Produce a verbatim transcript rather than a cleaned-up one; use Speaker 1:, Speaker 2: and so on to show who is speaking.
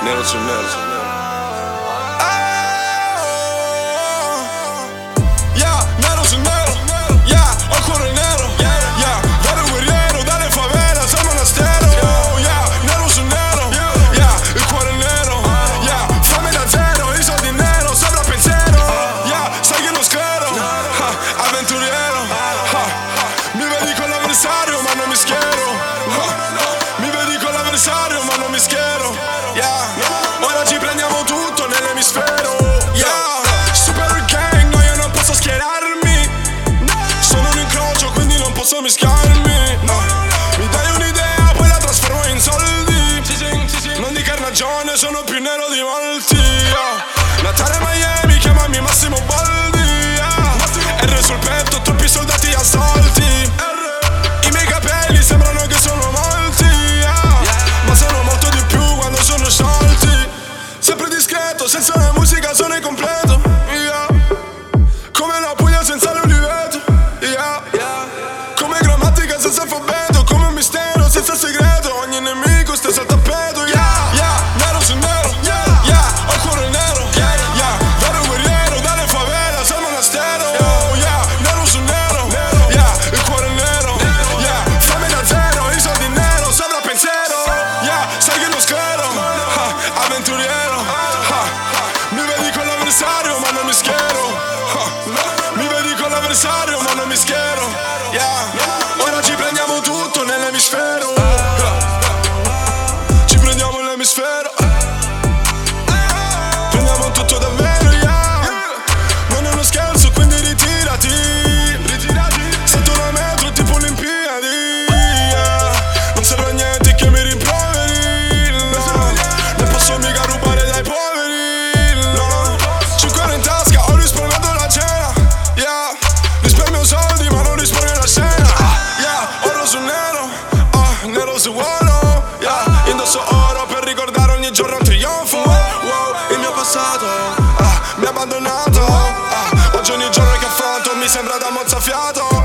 Speaker 1: Nero su nero su nero.
Speaker 2: Yeah, nero su nero. Yeah, ho cuore nero. Yeah, vero guerriero dalle favela, siamo monastero. Yeah, nero su nero. Yeah, il cuore nero. Yeah, fame da zero, i soldi nero, sopra pensiero. Yeah, sai che non sclero. Ah, avventuriero. Ah, mi vedi con l'avversario ma non mi schiero. Ah, mi vedi con l'avversario ma non mi schiero. Yeah, ora ci prendiamo tutto nell'emisfero. Yeah, super gang, no io non posso schierarmi. Sono un incrocio quindi non posso mischiarmi. No, mi dai un'idea poi la trasformo in soldi. Non di carnagione, sono più nero di molti. Yeah, Natale Miami, chiamami Massimo Baldi. Yeah, R sul petto, troppi soldati assolti. I miei capelli sembrano che sono molti. Yeah, ma sono molto di più quando sono sciolti. Sempre discreto, senza la musica sono incompleto. Yeah, come la Puglia senza l'oliveto. Yeah, come grammatica senza alfabeto. Come un mistero senza segreto. Ogni nemico stesso al tappeto. Yeah, yeah, nero su nero. Yeah, yeah, ho il cuore nero. Yeah, vero guerriero dalle favela, siamo monastero. Yeah, nero su nero. Yeah, il cuore nero. Yeah, fame da zero, i soldi nero, sopra pensiero. Yeah, sai che non sclero. Ah, avventuriero. Ah, mi vedi con l'avversario ma non mi schiero. Ah, mi vedi con l'avversario ma non mi schiero. Yeah, ora ci prendiamo tutto nell'emisfero. Ci prendiamo l'emisfero. Prendiamo tutto davvero, yeah. Non è uno scherzo quindi ritirati. Sento una metro tipo Olimpiadi. Yeah, non serve a niente che mi rimproveri. No, non posso mica rubare dai poveri. No, cinque in tasca, ho risparmiato la cena. Yeah, risparmio soldi ma non risparmio la scena. Yeah, oro su nero. Ah, nero su oro. Yeah, indosso oro per ricordare ogni giorno un trionfo. Wow, il mio passato ah, mi ha abbandonato. Ah, oggi ogni giorno che affronto mi sembra da mozzafiato.